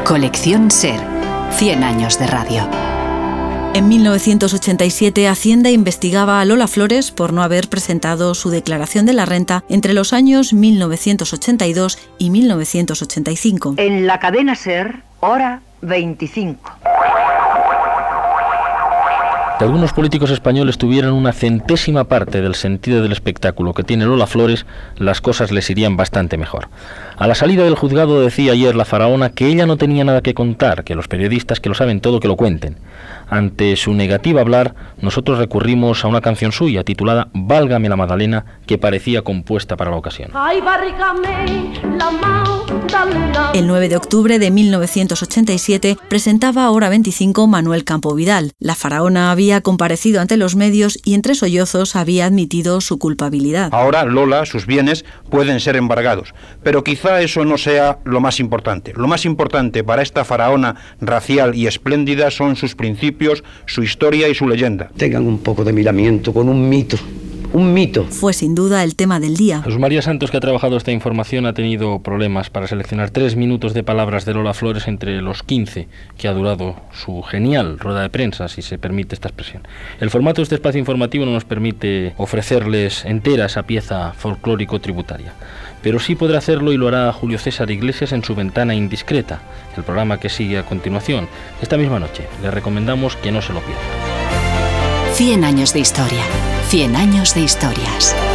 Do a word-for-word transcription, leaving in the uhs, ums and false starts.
Colección SER, cien años de radio. En mil novecientos ochenta y siete, Hacienda investigaba a Lola Flores por no haber presentado su declaración de la renta entre los años mil novecientos ochenta y dos y mil novecientos ochenta y cinco. En la cadena SER, hora veinticinco. Si algunos políticos españoles tuvieran una centésima parte del sentido del espectáculo que tiene Lola Flores, las cosas les irían bastante mejor. A la salida del juzgado decía ayer la faraona que ella no tenía nada que contar, que los periodistas que lo saben todo que lo cuenten. Ante su negativa a hablar, nosotros recurrimos a una canción suya titulada Válgame la Magdalena, que parecía compuesta para la ocasión. El nueve de octubre de mil novecientos ochenta y siete presentaba a Hora veinticinco Manuel Campo Vidal. La faraona había comparecido ante los medios y entre sollozos había admitido su culpabilidad. Ahora Lola, sus bienes pueden ser embargados, pero quizá eso no sea lo más importante. Lo más importante para esta faraona racial y espléndida son sus principios, su historia y su leyenda. Tengan un poco de miramiento con un mito. Un mito. Fue sin duda el tema del día. Jesús María Santos, que ha trabajado esta información, ha tenido problemas para seleccionar tres minutos de palabras de Lola Flores entre los quince que ha durado su genial rueda de prensa, si se permite esta expresión. El formato de este espacio informativo no nos permite ofrecerles entera esa pieza folclórico-tributaria, pero sí podrá hacerlo y lo hará Julio César Iglesias en su Ventana Indiscreta, el programa que sigue a continuación. Esta misma noche le recomendamos que no se lo pierda. cien años de historia. cien años de historias.